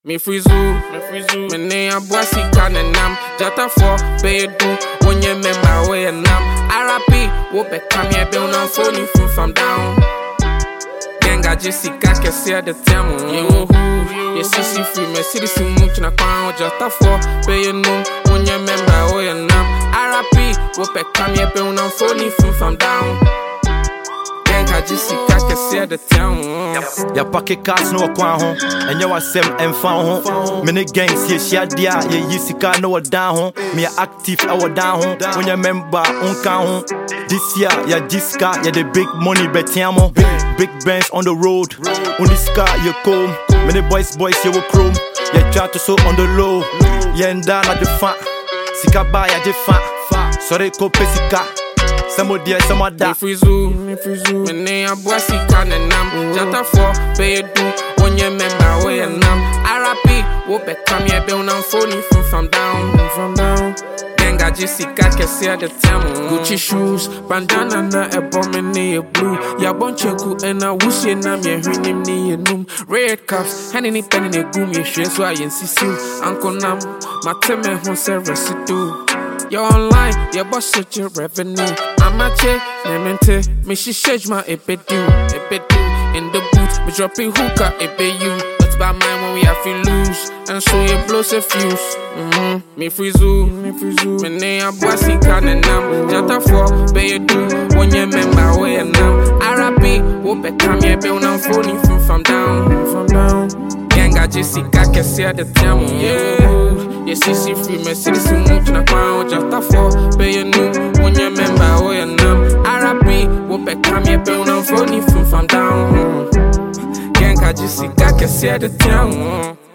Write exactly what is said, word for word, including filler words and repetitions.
Me frizu, me frizu. Me ne a bossy can and nam. Jata for pay do when you member way and nam. R P, whoop it, come here, build on phony from from down. Genga Jessica can see the tamo. You who, yes, see free, me citizen much na crown. Jata for pay no when you member way and nam. R P, whoop it, come here, build on phony from from down. Genga Jessica can see the tamo. Ya packet cars no kwa ho enye wasem emfa ho me ne gangs ye hia dia ye yisika no down ho me active I down ho when you member unka ho this year ya jiska ya the big money betiamo big bands on the road on the sky you come me the boys boys you will chrome ya try to so on the low ya nda na the fa sika ba ya the fa sorry ko pesika some dear some that me frizu me frizu me ne a bossy can and nam jata for pay do when you member way and nam R P whoop it come here build on phony from from down from down Genga Jessica can see the tamo Gucci shoes bandana na e bomb ne e blue ya boncheku and a wushi na me hwinim ne enum red cuffs hand ni pen ne gum ye hwe so ayen sisil anko nam mateme ho se residue. You're online, your boss such your revenue. I'm a check, nemente, me she change my epedu, epedu. In the booth, me dropping hookah, epe you. What's by mine when we have to lose? And so you blow a fuse. Mm-hmm. Me frizu, me frizu. Me ne a bossy can and nam. Jata for, pay do when you member way and nam. R P, whoop it, come here, build on phony from from down, from down. Genga Jessica can see the tamo, yeah. Yes, see free, me citizen much na crown. Jata for pay no when you member way and nam. R P, whoop it, come here, build on phony from from down. Genga Jessica can see the tamo.